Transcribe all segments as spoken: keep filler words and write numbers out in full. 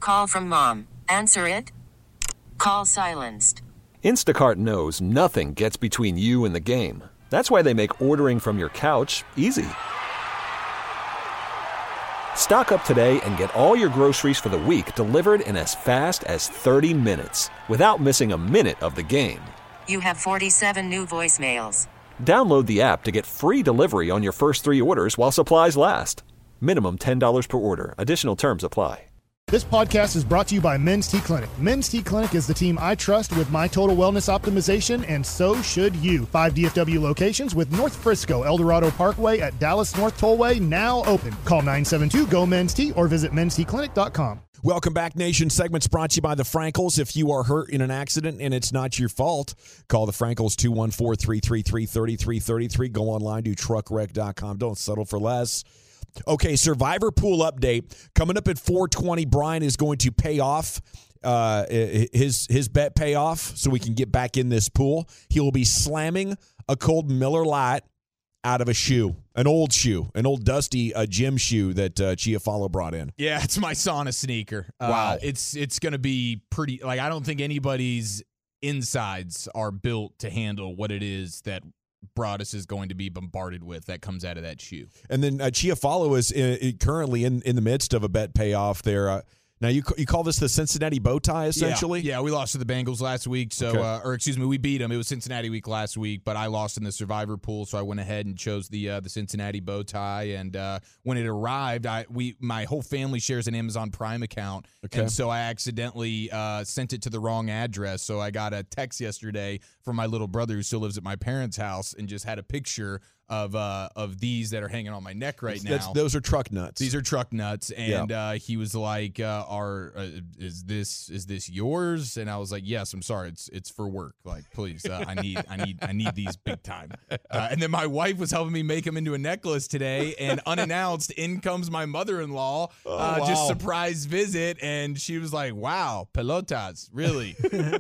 Call from mom. Answer it. Call silenced. Instacart knows nothing gets between you and the game. That's why they make ordering from your couch easy. Stock up today and get all your groceries for the week delivered in as fast as thirty minutes without missing a minute of the game. You have forty-seven new voicemails. Download the app to get free delivery on your first three orders while supplies last. Minimum ten dollars per order. Additional terms apply. This podcast is brought to you by Men's T Clinic. Men's T Clinic is the team I trust with my total wellness optimization, and so should you. Five D F W locations with North Frisco, El Dorado Parkway at Dallas North Tollway now open. Call nine seven two, G O, Men's T or visit mens t clinic dot com. Welcome back, Nation. Segments brought to you by the Frankels. If you are hurt in an accident and it's not your fault, call the Frankels, two one four, three three three, three three three three. Go online to truck wreck dot com. Don't settle for less. Okay, Survivor Pool update. Coming up at four twenty, Brian is going to pay off uh, his, his bet payoff so we can get back in this pool. He will be slamming a cold Miller Lite out of a shoe, an old shoe, an old dusty uh, gym shoe that uh, Chiafalo brought in. Yeah, it's my sauna sneaker. Wow. Uh, it's it's going to be pretty, like, I don't think anybody's insides are built to handle what it is that Broadus is going to be bombarded with that comes out of that shoe. And then uh, Chiafalo is uh, currently in, in the midst of a bet payoff there. Uh, now, you you call this the Cincinnati bow tie, essentially? Yeah, yeah, we lost to the Bengals last week, so Okay. uh, or excuse me, we beat them. It was Cincinnati week last week, but I lost in the Survivor pool, so I went ahead and chose the uh, the Cincinnati bow tie. And uh, when it arrived, I we my whole family shares an Amazon Prime account, Okay. and so I accidentally uh, sent it to the wrong address. So I got a text yesterday from my little brother who still lives at my parents' house, and just had a picture of uh, of these that are hanging on my neck right now. That's, those are truck nuts. These are truck nuts, and uh, he was like, uh, "Are uh, is this is this yours?" And I was like, "Yes, I'm sorry, it's it's for work. Like, please, uh, I need I need I need these big time." Uh, and then my wife was helping me make them into a necklace today, and unannounced, in comes my mother-in-law, uh, Oh, wow. just surprise visit, and she was like, "Wow, pelotas, really?"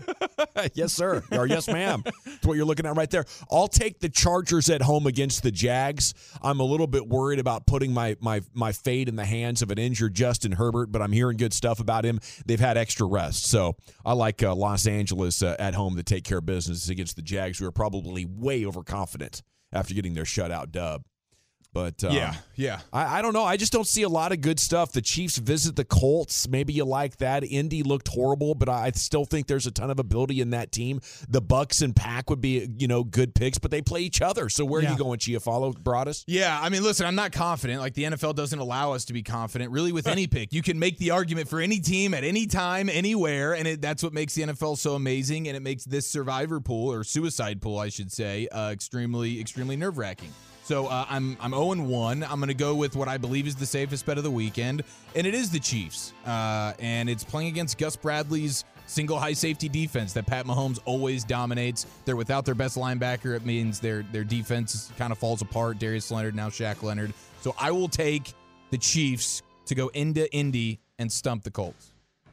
Yes, sir. Or yes, ma'am. That's what you're looking at right there. I'll take the Chargers at home against the Jags. I'm a little bit worried about putting my my my fate in the hands of an injured Justin Herbert, but I'm hearing good stuff about him. They've had extra rest. So I like uh, Los Angeles uh, at home to take care of business against the Jags, who are probably way overconfident after getting their shutout dub. But um, Yeah, yeah. I, I don't know. I just don't see a lot of good stuff. The Chiefs visit the Colts. Maybe you like that. Indy looked horrible, but I still think there's a ton of ability in that team. The Bucks and Pack would be, you know, good picks, but they play each other. So where Yeah. are you going, Chiafalo, Broadus? Yeah, I mean, listen, I'm not confident. Like, the N F L doesn't allow us to be confident, really, with any pick. You can make the argument for any team at any time, anywhere, and it, that's what makes the N F L so amazing, and it makes this survivor pool, or suicide pool, I should say, uh, extremely, extremely nerve-wracking. So uh, I'm I'm oh and one. I'm going to go with what I believe is the safest bet of the weekend, and it is the Chiefs. Uh, and it's playing against Gus Bradley's single high safety defense that Pat Mahomes always dominates. They're without their best linebacker. It means their their defense kind of falls apart. Darius Leonard, now Shaq Leonard. So I will take the Chiefs to go into Indy and stump the Colts.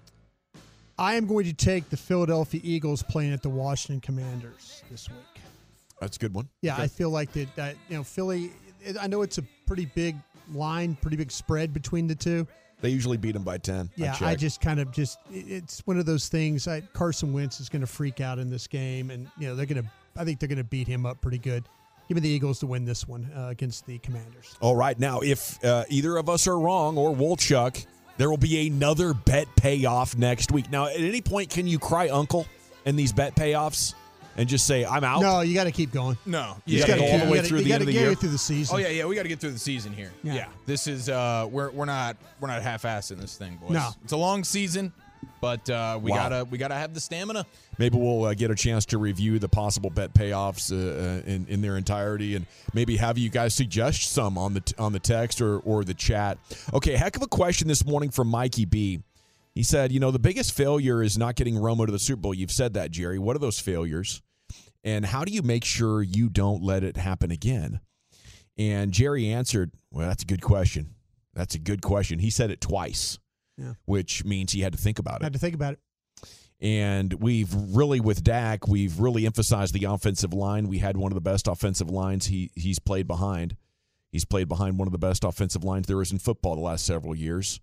I am going to take the Philadelphia Eagles playing at the Washington Commanders this week. That's a good one. Yeah, Okay. I feel like that. Uh, you know, Philly. I know it's a pretty big line, pretty big spread between the two. They usually beat them by ten. Yeah, I, I just kind of just. It's one of those things. I, Carson Wentz is going to freak out in this game, and you know they're going to. I think they're going to beat him up pretty good. Give me the Eagles to win this one uh, against the Commanders. All right. Now, if uh, either of us are wrong or Wolchuk, there will be another bet payoff next week. Now, at any point, can you cry uncle in these bet payoffs and just say, I'm out? No, you got to keep going. No. You Yeah, got to yeah, go all yeah. the way You gotta- through you the end gotta of the get year? it through the season. Oh yeah, yeah, we got to get through the season here. Yeah. Yeah, this is uh, we're we're not we're not half-assing this thing, boys. No. It's a long season, but uh, we Wow. gotta we gotta have the stamina. Maybe we'll uh, get a chance to review the possible bet payoffs uh, uh, in in their entirety, and maybe have you guys suggest some on the t- on the text or or the chat. Okay, heck of a question this morning from Mikey B. He said, you know, the biggest failure is not getting Romo to the Super Bowl. You've said that, Jerry. What are those failures? And how do you make sure you don't let it happen again? And Jerry answered, well, that's a good question. That's a good question. He said it twice, Yeah. which means he had to think about I it. had to think about it. And we've really, with Dak, we've really emphasized the offensive line. We had one of the best offensive lines he he's played behind. He's played behind one of the best offensive lines there is in football the last several years.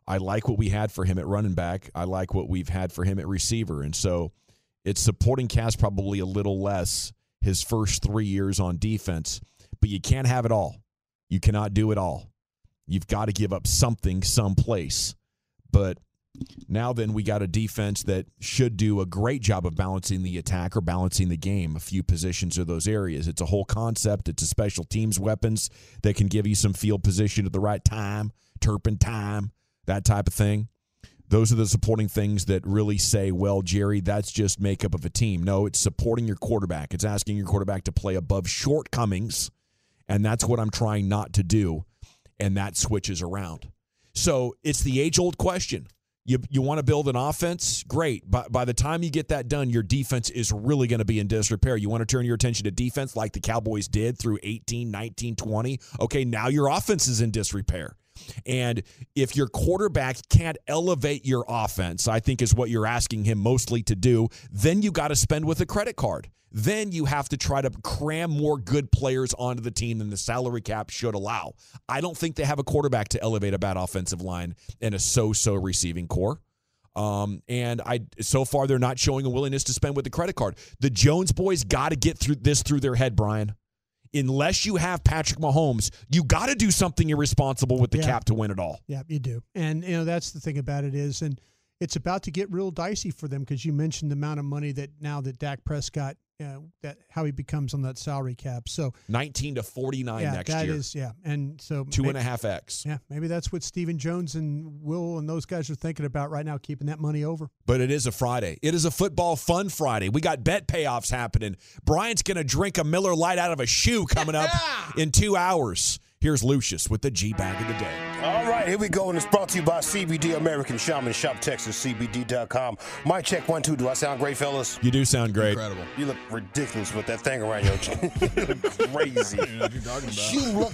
I like what we had for him at running back. I like what we've had for him at receiver. And so it's supporting cast probably a little less his first three years on defense. But you can't have it all. You cannot do it all. You've got to give up something someplace. But now then we got a defense that should do a great job of balancing the attack or balancing the game, a few positions of those areas. It's a whole concept. It's a special teams weapons that can give you some field position at the right time, turpentine, that type of thing. Those are the supporting things that really say, well, Jerry, that's just makeup of a team. No, it's supporting your quarterback. It's asking your quarterback to play above shortcomings, and that's what I'm trying not to do, and that switches around. So it's the age-old question. You you want to build an offense? Great. By, by the time you get that done, your defense is really going to be in disrepair. You want to turn your attention to defense like the Cowboys did through eighteen, nineteen, twenty? Okay, now your offense is in disrepair. And if your quarterback can't elevate your offense, I think is what you're asking him mostly to do, then you got to spend with a credit card. Then you have to try to cram more good players onto the team than the salary cap should allow. I don't think they have a quarterback to elevate a bad offensive line and a so-so receiving core. Um, and I so far they're not showing a willingness to spend with the credit card. The Jones boys got to get through this through their head, Brian. Unless you have Patrick Mahomes, you got to do something irresponsible with the yeah. cap to win it all. Yeah, you do. And, you know, that's the thing about it is, and it's about to get real dicey for them because you mentioned the amount of money that now that Dak Prescott, uh, that how he becomes on that salary cap. So nineteen to forty-nine yeah, next that year. Is, yeah, and so two maybe, and a half X. Yeah, maybe that's what Stephen Jones and Will and those guys are thinking about right now, keeping that money over. But it is a Friday. It is a football fun Friday. We got bet payoffs happening. Brian's going to drink a Miller Lite out of a shoe coming up in two hours. Here's Lucius with the G-Bag of the day. All right, here we go, and it's brought to you by C B D American Shaman. Shop Texas, C B D dot com. Mic check one, two. Do I sound great, fellas? You do sound great. Incredible. You look ridiculous with that thing around your chin. You look crazy. I don't know what you're talking about. You look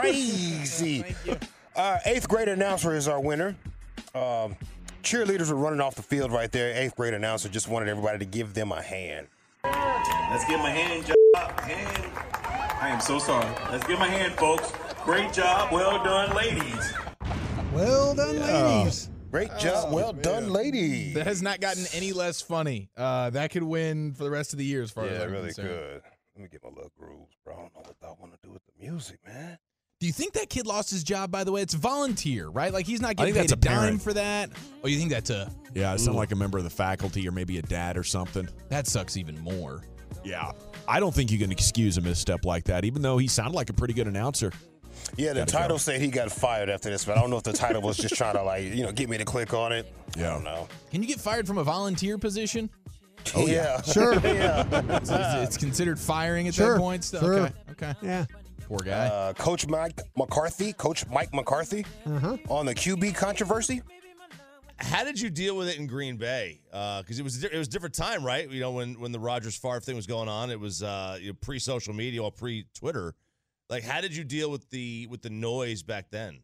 crazy. Uh, eighth grade announcer is our winner. Um, cheerleaders were running off the field right there. Eighth grade announcer just wanted everybody to give them a hand. Let's give him a hand, job. Hand. I am so sorry. Let's give him a hand, folks. Great job. Well done, ladies. Well done, Yeah. ladies. Great job. Oh, well man. done, ladies. That has not gotten any less funny. Uh, that could win for the rest of the year as far Yeah, as it I'm really concerned. could. Let me get my little grooves, bro. I don't know what I want to do with the music, man. Do you think that kid lost his job, by the way? It's volunteer, right? Like, he's not I getting think paid that's a a dime parent. for that? Oh, you think that's a... Yeah, it sounds Ooh. like a member of the faculty or maybe a dad or something. That sucks even more. Yeah. I don't think you can excuse a misstep like that, even though he sounded like a pretty good announcer. Yeah, the Gotta title go. said he got fired after this, but I don't know if the title was just trying to, like, you know, get me to click on it. Yeah. I don't know. Can you get fired from a volunteer position? Oh, yeah. Sure. yeah. It's, it's considered firing at Sure. that point? Still? Sure. Okay. Okay. Yeah. Poor guy. Uh, Coach Mike McCarthy, Coach Mike McCarthy Uh-huh. on the Q B controversy. How did you deal with it in Green Bay? Because uh, it was it was a different time, right? You know, when when the Rodgers Favre thing was going on, it was uh, you know, pre-social media or pre-Twitter. Like, how did you deal with the with the noise back then?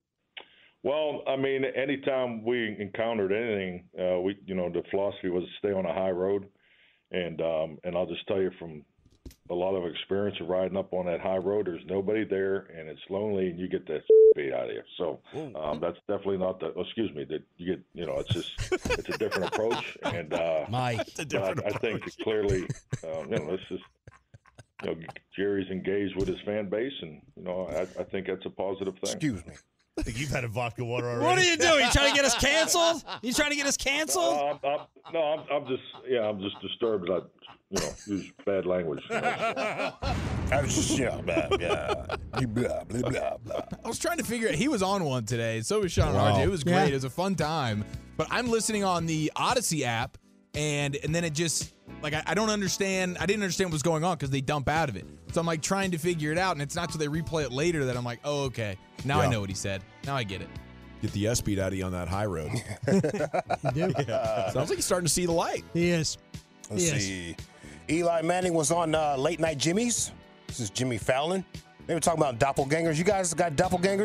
Well, I mean, anytime we encountered anything, uh, we you know the philosophy was to stay on a high road, and um, and I'll just tell you from a lot of experience of riding up on that high road, there's nobody there, and it's lonely, and you get that beat out of you. So um, that's definitely not the. Oh, excuse me, that you get. You know, it's just it's a different approach, and uh, Mike, but I, I think that clearly, um, you know, this is. You know, Jerry's engaged with his fan base, and you know, I, I think that's a positive thing. Excuse me. I think you've had a vodka water already. What are you doing? You trying to get us canceled? You trying to get us canceled? Uh, I'm, I'm, no, I'm, I'm just, yeah, I'm just disturbed that I, you know, use bad language. You know? I was just, yeah, blah, blah, blah, blah, blah, blah. I was trying to figure out. He was on one today. So was Sean Wow. R J. It was great. Yeah. It was a fun time. But I'm listening on the Odyssey app, and and then it just, like, I, I don't understand. I didn't understand what was going on because they dump out of it. So I'm, like, trying to figure it out, and it's not till they replay it later that I'm like, oh, okay. Now I Yeah. know what he said. Now I get it. Get the S beat out of you on that high road. You do. Sounds like you're starting to see the light. He is. Let's Yes. see. Eli Manning was on uh, Late Night Jimmy's. This is Jimmy Fallon. They were talking about doppelgangers. You guys got doppelgangers?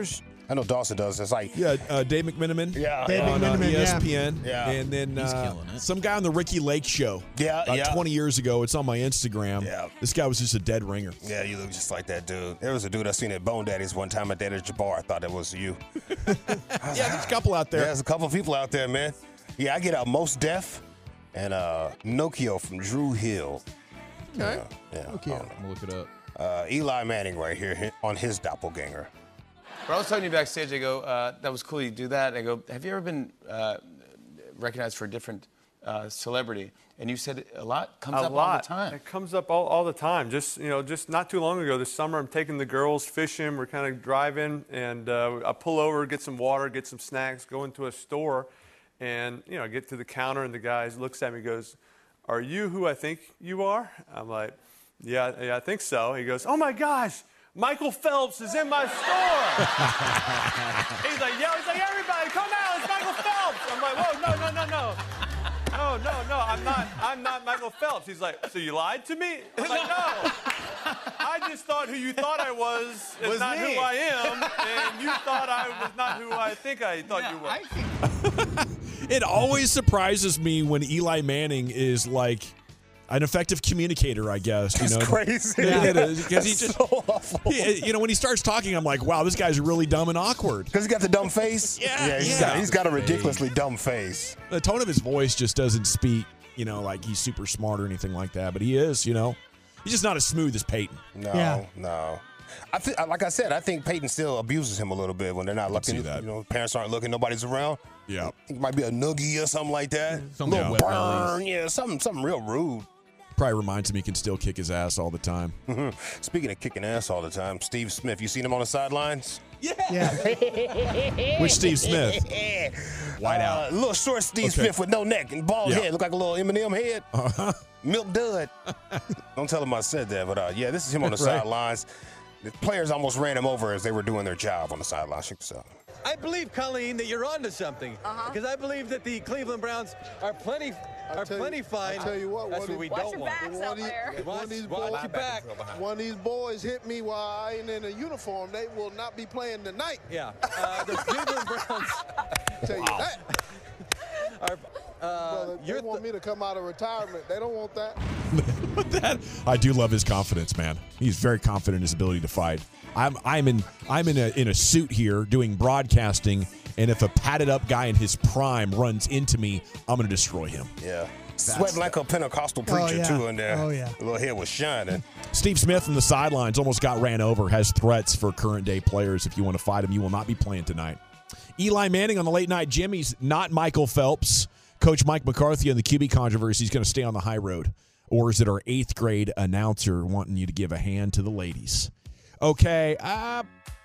I know Dawson does. It's like yeah, uh, Dave McMiniman. Yeah, Dave on uh, McMiniman, E S P N. Yeah. and then He's uh, killing it. some guy on the Ricky Lake show. Yeah, about yeah. twenty years ago. It's on my Instagram. Yeah. This guy was just a dead ringer. Yeah, you look just like that dude. There was a dude I seen at Bone Daddy's one time at Daddy's Jabbar. I thought that was you. Yeah, there's a couple out there. Yeah, there's a couple of people out there, man. Yeah, I get out Most Def and uh, Nokia from Drew Hill. Okay. Yeah, Okay. I don't know. I'm gonna look it up. Uh, Eli Manning right here hi- on his doppelganger. When I was talking to you backstage, I go, uh, that was cool you do that. I go, have you ever been uh, recognized for a different uh, celebrity? And you said a lot comes a up lot. all the time. It comes up all, all the time. Just, you know, just not too long ago this summer, I'm taking the girls fishing. We're kind of driving, and uh, I pull over, get some water, get some snacks, go into a store, and, you know, I get to the counter, and the guy looks at me and goes, are you who I think you are? I'm like, yeah, yeah, I think so. He goes, oh, my gosh. Michael Phelps is in my store. He's like, yo, he's like, everybody, come out, it's Michael Phelps. I'm like, whoa, no, no, no, no. No, no, no, I'm not, I'm not Michael Phelps. He's like, so you lied to me? I'm like, no. I just thought who you thought I was is Was not me. who I am, and you thought I was not who I think I thought you were. It always surprises me when Eli Manning is like an effective communicator, I guess. You That's know, crazy. Yeah, it is, because he just, so awful. he, you know, when he starts talking, I'm like, wow, this guy's really dumb and awkward. Because he got the dumb face? Yeah, Yeah, he's, yeah. Got, he's got a ridiculously dumb face. The tone of his voice just doesn't speak, you know, like he's super smart or anything like that. But he is, you know, he's just not as smooth as Peyton. No, Yeah. no. I th- like I said, I think Peyton still abuses him a little bit when they're not looking. see that. You know, parents aren't looking, nobody's around. Yeah. I think it might be a noogie or something like that. Some little wet burn, bellies. yeah, something, something real rude. Probably reminds him he can still kick his ass all the time. Speaking of kicking ass all the time, Steve Smith, you seen him on the sidelines? Yeah. Which Steve Smith? White out. Uh, little short Steve Okay. Smith with no neck and bald Yeah. head, look like a little Eminem head. Uh-huh. Milk dud. Don't tell him I said that, but uh, yeah, this is him on the Right. sidelines. The players almost ran him over as they were doing their job on the sidelines. Check this out. I believe, Colleen, that you're onto something. Because I believe that the Cleveland Browns are plenty are tell plenty you- fine. I tell you what, that's one what of we these- don't want. If one of these- if one of these Watch boys- your back. One of these boys hit me while I ain't in a uniform, they will not be playing tonight. Yeah. Uh, the Cleveland Browns Tell you that. are. Uh, Brother, they you're want me to come out of retirement. They don't want that. that I do love his confidence, man. He's very confident in his ability to fight. I'm I'm in I'm in a in a suit here doing broadcasting, and if a padded up guy in his prime runs into me, I'm gonna destroy him. Yeah. Sweating like a Pentecostal preacher, yeah. too, in there. Oh, yeah. The little head was shining. Steve Smith from the sidelines almost got ran over, has threats for current day players. If you want to fight him, you will not be playing tonight. Eli Manning on the late night Jimmy's, not Michael Phelps. Coach Mike McCarthy on the Q B controversy is going to stay on the high road. Or is it our eighth grade announcer wanting you to give a hand to the ladies? Okay. Uh,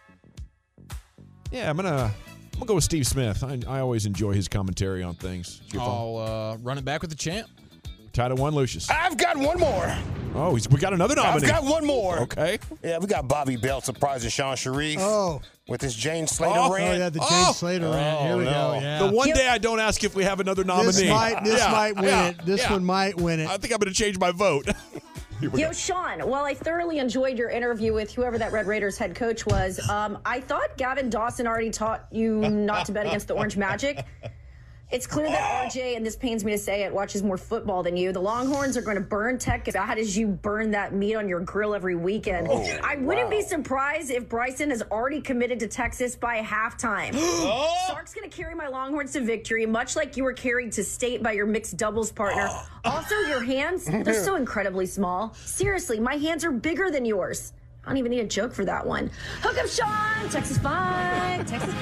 yeah, I'm going to I'm gonna go with Steve Smith. I, I always enjoy his commentary on things. It's your phone. I'll uh, run it back with the champ. Title one, Lucius. I've got one more. Oh, he's, we got another nominee. I've got one more. Okay. Yeah, we got Bobby Belt surprising Sean Sharif Oh. with his Jane Slater Oh, Oh, rant. yeah, the James Oh. Slater rant. Here we no. go. Yeah. The one day I don't ask if we have another nominee. This might, this Yeah, might win yeah, it. This yeah. one might win it. I think I'm going to change my vote. Here we Yo, go. Sean, while I thoroughly enjoyed your interview with whoever that Red Raiders head coach was, um, I thought Gavin Dawson already taught you not to bet against the Orange Magic. It's clear that R J, and this pains me to say it, watches more football than you. The Longhorns are going to burn Tech as bad as you burn that meat on your grill every weekend. Oh, I wouldn't wow. be surprised if Bryson has already committed to Texas by halftime. Sark's going to carry my Longhorns to victory, much like you were carried to state by your mixed doubles partner. Also, your hands, they're so incredibly small. Seriously, my hands are bigger than yours. I don't even need a joke for that one. Hook up, Sean! Texas fine! Texas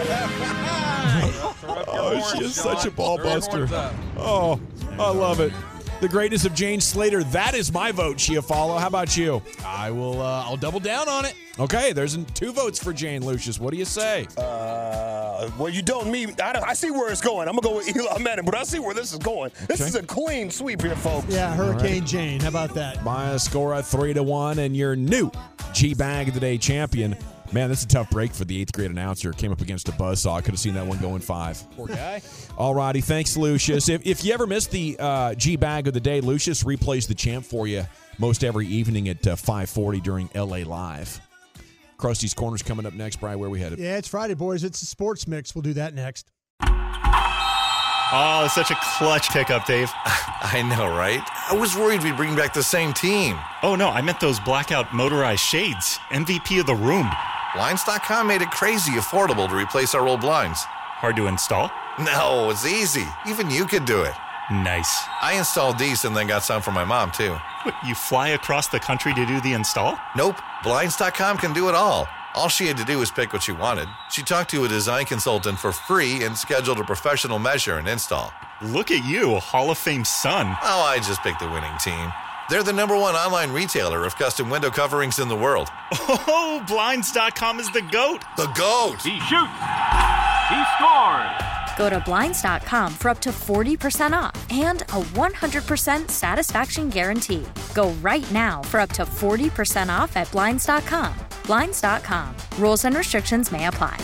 fine! Oh, she is such a ball buster. Oh, I love it. The greatness of Jane Slater. That is my vote, Chiafalo. How about you? I will. Uh, I'll double down on it. Okay, there's two votes for Jane, Lucius. What do you say? Uh, well, you don't me. I, don't, I see where it's going. I'm going to go with Eli Manning, but I see where this is going. This Okay. is a clean sweep here, folks. Yeah, Hurricane Jane. How about that? My score at three to one, and your new G-Bag of the Day champion. Man, this is a tough break for the eighth grade announcer. Came up against a buzzsaw. Could have seen that one going five. Poor guy. All righty. Thanks, Lucius. If, if you ever missed the uh, G-Bag of the Day, Lucius replays the champ for you most every evening at uh, five forty during L A Live. Krusty's Corner's coming up next. Brian, where we headed? Yeah, it's Friday, boys. It's a sports mix. We'll do that next. Oh, it's such a clutch pickup, Dave. I know, right? I was worried we'd bring back the same team. Oh, no, I meant those blackout motorized shades. M V P of the room. Blinds dot com made it crazy affordable to replace our old blinds. Hard to install? No, it's easy. Even you could do it. Nice. I installed these and then got some for my mom, too. What, you fly across the country to do the install? Nope. Blinds dot com can do it all. All she had to do was pick what she wanted. She talked to a design consultant for free and scheduled a professional measure and install. Look at you, a Hall of Fame son. Oh, I just picked the winning team. They're the number one online retailer of custom window coverings in the world. Oh, Blinds dot com is the GOAT. The GOAT. He shoots. He scores. Go to Blinds dot com for up to forty percent off and a one hundred percent satisfaction guarantee. Go right now for up to forty percent off at Blinds dot com. Blinds dot com. Rules and restrictions may apply.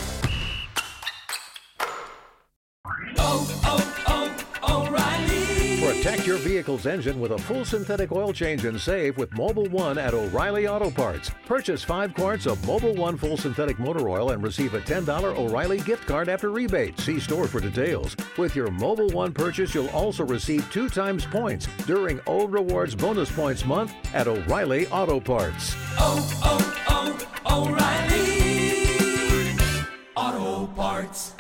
Oh, oh, oh, O'Reilly. Protect your vehicle's engine with a full synthetic oil change and save with Mobil one at O'Reilly Auto Parts. Purchase five quarts of Mobil one full synthetic motor oil and receive a ten dollars O'Reilly gift card after rebate. See store for details. With your Mobil one purchase, you'll also receive two times points during O Rewards Bonus Points Month at O'Reilly Auto Parts. Oh, oh, oh, O'Reilly Auto Parts.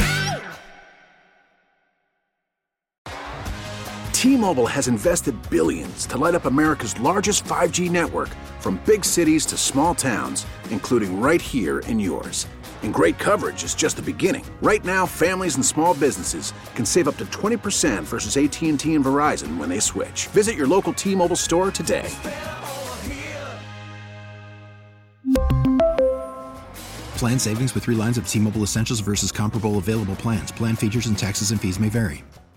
T-Mobile has invested billions to light up America's largest five G network, from big cities to small towns, including right here in yours. And great coverage is just the beginning. Right now, families and small businesses can save up to twenty percent versus A T and T and Verizon when they switch. Visit your local T-Mobile store today. Plan savings with three lines of T-Mobile Essentials versus comparable available plans. Plan features and taxes and fees may vary.